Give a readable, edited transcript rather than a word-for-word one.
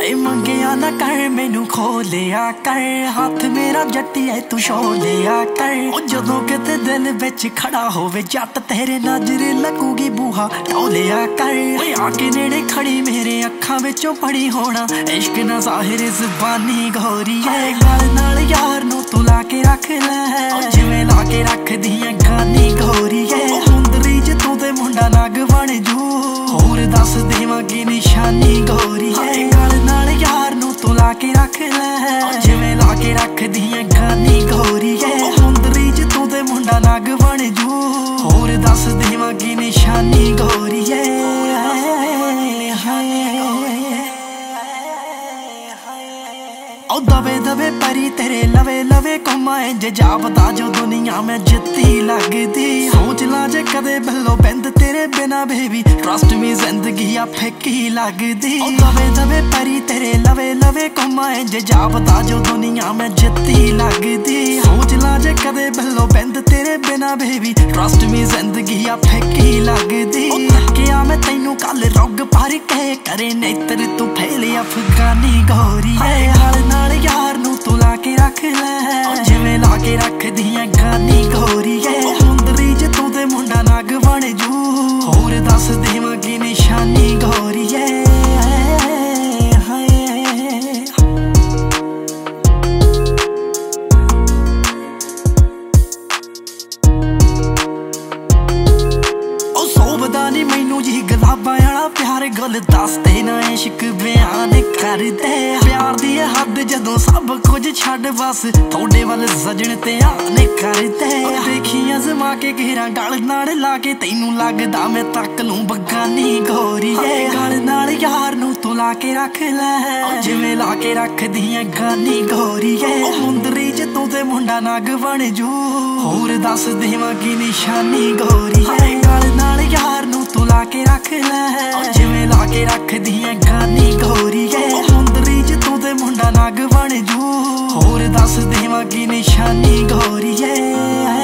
ਵੇ ਮੰਗਿਆ ਨਾ ਕਰ ਮੈਨੂੰ ਖੋਲਿਆ ਕਰ ਹੱਥ ਮੇਰਾ ਜੱਟੀਏ ਤੂੰ ਛੋਲਿਆ ਕਰ ਉਹ ਜਦੋਂ ਕਿਤੇ ਦਿਲ ਵਿੱਚ ਖੜਾ ਹੋਵੇ ਜੱਟ ਤੇਰੇ ਨਜ਼ਰ ਲੱਗੂਗੀ ਬੂਹਾ ਢੋਲਿਆ ਕਰ ਓਏ ਆ ਕੇ ਨੇੜੇ ਖੜੀ ਮੇਰੇ ਅੱਖਾਂ ਵਿੱਚੋਂ ਪੜੀ ਹੋਣਾ ਇਸ਼ਕ ਨਾ ਜ਼ਾਹਿਰ ਜ਼ਬਾਨੀ ਗੋਰੀਏ ਗਲ ਨਾਲ ਯਾਰ ਨੂੰ ਤੂੰ ਲਾ ਕੇ ਰੱਖ ਲੈ ਜਿਵੇਂ ਲਾ ਕੇ ਰੱਖਦੀ ਐ ਗਾਨੀ ਗੋਰੀਏ ਮੁੰਦਰੀ ਚ ਤੂੰ ਤੇ ਮੁੰਡਾ ਨਗ ਬਣ ਜੂ ਹੋਰ ਦੱਸ ਦੇਵਾਂਗੀ ਨਿਸ਼ਾਨੀ ਗੋਰੀਏ ਗਲ ਨਾਲ ਯਾਰ ਨੂੰ ਤੂੰ ਲਾ ਕੇ ਰੱਖ ਲੈ ਜਿਵੇਂ ਲਾ ਕੇ ਰੱਖਦੀ ਐ ਗਾਨੀ ਗੋਰੀਏ ਮੁੰਦਰੀ ਚ ਤੂੰ ਤੇ ਮੁੰਡਾ ਨਗ ਬਣ ਜੂ ਹੋਰ ਦੱਸ ਦੇਵਾਂਗੀ ਨਿਸ਼ਾਨੀ ਗੋਰੀਏ दबे दबे परी तेरे लवे लवे घुमाए जे जापदा जो दुनिया में जित्ती लगदी सोच ला जे कदे बल्लो बंद तेरे बिना बेबी ट्रस्ट मी जिंदगी आ फिक्की लगदी दबे दबे परी तेरे लवे लवे घुमाए जे जापदा जो दुनिया में जित्ती लगदी सोच ला जे कदे बल्लो बंद तेरे बिना बेबी ट्रस्ट मी जिंदगी आ फिक्की लगदी थकिया मैं तैनू कल रुग भर के करे नेत्र तू फैले अफगानी गोरी है यार नू तू ला के रख ले जिवें ला के रखदी ऐ गानी गोरीए मुंदरी च तू ते मुंडा नग बन जू होर दस देवांगी निशानी गोरीए नी मैनू जी गुलाबां आला प्यार गल दसदे ना इश्क बयान करदे प्यार दी हद जदों सब कुछ छड्ड बस थोड़े वल सजण ते आने करदे देखी अजमा के घेरा गल नाल ला के तैनू लगदा मैं तक लूं बगानी गोरीए गल नाल यार नू तू ला के रख ले जिवें ला के रखदी ऐ गानी गोरीए मुंदरी च तू ते मुंडा नग बन जू होर दस देवांगी निशानी गोरीए गल नाल यार नू तू ला के रख ले जिवें ला के रखदी ऐ गानी गोरीए मुंदरी च तू ते मुंडा नग बन जू होर दस देवांगी निशानी गोरीए